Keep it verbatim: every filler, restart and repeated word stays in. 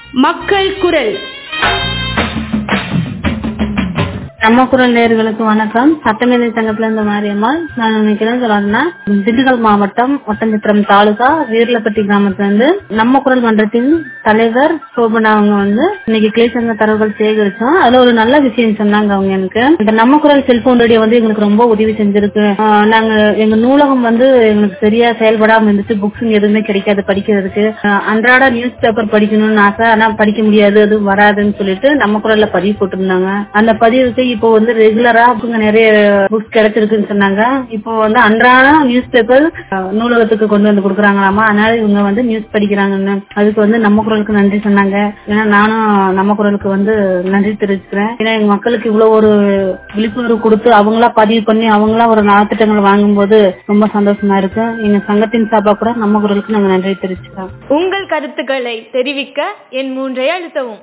மக்கள் குரல். நம்ம குரல் நேயர்களுக்கு வணக்கம். சட்டமேதை சங்கத்துல இருந்து மாரியம்மாள். நான் இன்னைக்கு என்ன சொல்லணும்னா, திண்டுக்கல் மாவட்டம் ஒட்டன்சத்திரம் தாலுகா வீரலப்பட்டி கிராமத்துல இருந்து நம்ம குரல் மன்றத்தின் தலைவர் சோபனா அவங்க வந்து இன்னைக்கு கிளை சங்க தரவுகள் சேகரிச்சோம். அதுல ஒரு நல்ல விஷயம் சொன்னாங்க. அவங்க எனக்கு இந்த நம்ம குரல் செல்போன் ரேடியோ வந்து எங்களுக்கு ரொம்ப உதவி செஞ்சிருக்கு. நாங்க எங்க நூலகம் வந்து எங்களுக்கு சரியா செயல்படாம இருந்துச்சு. புக்ஸ் எதுவுமே கிடைக்காது படிக்கிறதுக்கு. அன்றாட நியூஸ் பேப்பர் படிக்கணும்னு ஆசை, ஆனா படிக்க முடியாது, அது வராதுன்னு சொல்லிட்டு நம்ம குரல்ல பதிவு போட்டிருந்தாங்க. அந்த பதிவுக்கு இப்போ வந்து ரெகுலரா நிறைய புக்ஸ் கிடைச்சிருக்குன்னு சொன்னாங்க. இப்போ வந்து அன்றாட நியூஸ் பேப்பர் நூலகத்துக்கு கொண்டு வந்து கொடுக்குறாங்களாமா. அதனால இவங்க வந்து நியூஸ் படிக்கிறாங்கன்னு அதுக்கு வந்து நம்ம குரலுக்கு நன்றி சொன்னாங்க. ஏன்னா நானும் நம்ம குரலுக்கு வந்து நன்றி தெரிவிச்சுக்கிறேன். ஏன்னா எங்க மக்களுக்கு இவ்வளவு ஒரு விழிப்புணர்வு கொடுத்து அவங்களா பதிவு பண்ணி அவங்களா ஒரு நலத்திட்டங்கள் வாங்கும் போது ரொம்ப சந்தோஷமா இருக்கு. எங்க சங்கத்தின் சார்பா கூட நம்ம குரலுக்கு நாங்க நன்றி தெரிவிச்சுக்கிறோம். உங்கள் கருத்துக்களை தெரிவிக்க என் மூன்றை அழுத்தவும்.